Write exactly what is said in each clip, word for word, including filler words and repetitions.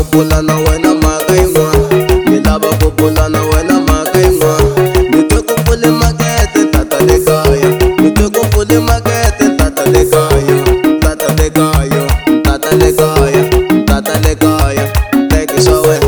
kupula na wena makainwa. Ni lava kupula na wena makainwa. Ni te kupule makete tata le kaya. Ni te kupule makete tata le kaya. Tata le kaya, tata le kaya, tata le kaya. Take it away.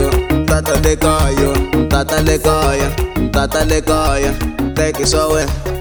Tata le kaya, tata le kaya, take it away.